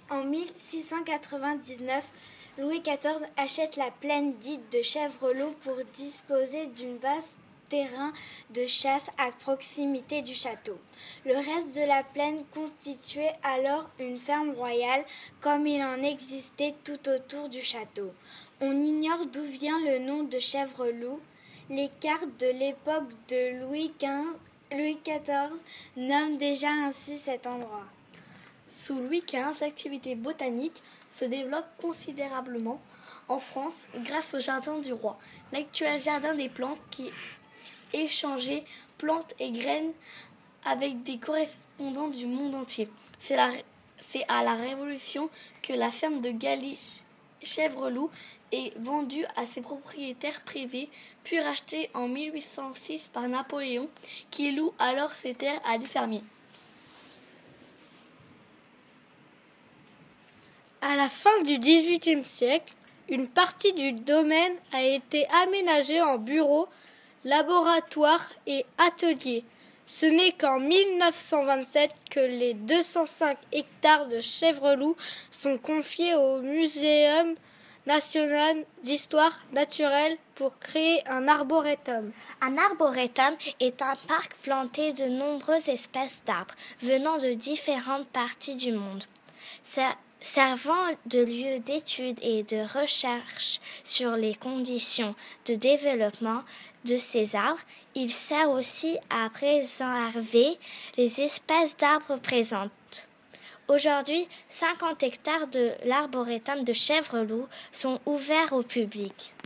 En 1699, Louis XIV achète la plaine dite de Chèvreloup pour disposer d'un vaste terrain de chasse à proximité du château. Le reste de la plaine constituait alors une ferme royale, comme il en existait tout autour du château. On ignore d'où vient le nom de Chèvreloup. Les cartes de l'époque de Louis XIV nomment déjà ainsi cet endroit. Sous Louis XV, l'activité botanique se développe considérablement en France grâce au Jardin du Roi, l'actuel jardin des plantes qui échangeait plantes et graines avec des correspondants du monde entier. C'est à la Révolution que la ferme de Galy-Chèvreloup est vendue à ses propriétaires privés, puis rachetée en 1806 par Napoléon, qui loue alors ses terres à des fermiers. À la fin du XVIIIe siècle, une partie du domaine a été aménagée en bureaux, laboratoires et ateliers. Ce n'est qu'en 1927 que les 205 hectares de Chèvreloup sont confiés au Muséum national d'histoire naturelle pour créer un arboretum. Un arboretum est un parc planté de nombreuses espèces d'arbres venant de différentes parties du monde. Servant de lieu d'étude et de recherche sur les conditions de développement de ces arbres, il sert aussi à préserver les espèces d'arbres présentes. Aujourd'hui, 50 hectares de l'arboretum de Chèvreloup sont ouverts au public.